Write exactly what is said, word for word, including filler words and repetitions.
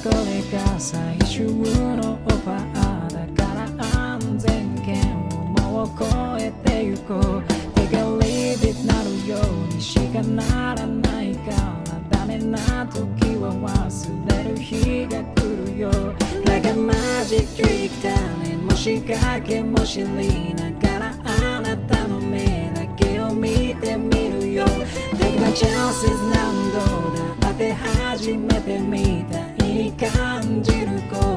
これが最終のオファーだから安全圏をもう越えてゆこう手がリビッなるようにしかならないからダメな時は忘れる日が来るよ Like a magic trick darling もしかけも知りながらあなたの目だけを見てみるよ Take my chances 何度だ当て始めてみたいに感じること